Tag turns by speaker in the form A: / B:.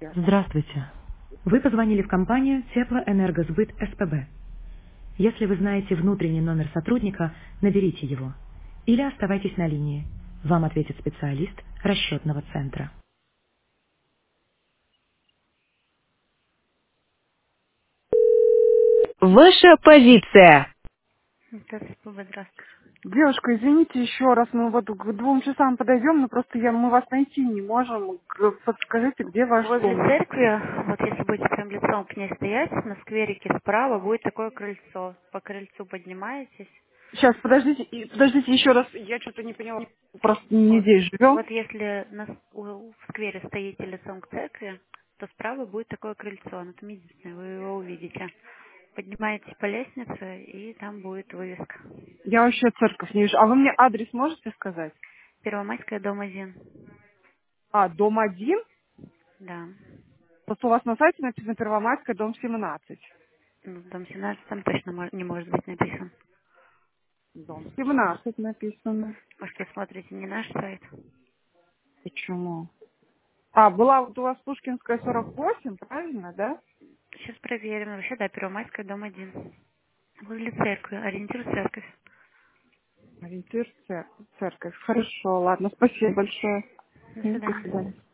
A: Здравствуйте. Вы позвонили в компанию Теплоэнергосбыт СПБ. Если вы знаете внутренний номер сотрудника, наберите его. Или оставайтесь на линии. Вам ответит специалист расчетного центра. Ваша позиция.
B: Здравствуйте.
C: Девушка, извините еще раз, мы вот к 2 часам подойдем, но просто мы вас найти не можем. Подскажите, где ваш
B: Возле
C: дом?
B: церкви, вот если будете прям лицом к ней стоять, на скверике справа будет такое крыльцо. По крыльцу поднимаетесь.
C: Сейчас, подождите еще раз, я что-то не поняла. Просто не
B: Вот.
C: здесь живем.
B: Вот если в сквере стоите лицом к церкви, то справа будет такое крыльцо, оно там единственное, вы его увидите. Поднимаетесь по лестнице, и там будет вывеска.
C: Я вообще церковь не вижу. А вы мне адрес можете сказать?
B: Первомайская, дом 1.
C: Дом 1.
B: Да.
C: Просто у вас на сайте написано Первомайская, дом 17.
B: Ну, дом 17 там точно не может быть написан.
C: Дом 17 написано.
B: Может, вы смотрите не наш сайт?
C: Почему? Была вот у вас Пушкинская 48, правильно, да?
B: Сейчас проверим. Вообще, да, Первомайская, дом 1. Возле церкви. Ориентир церковь.
C: Ориентир церковь. Хорошо, ладно, спасибо большое.
B: До
C: До
B: свидания.
C: свидания.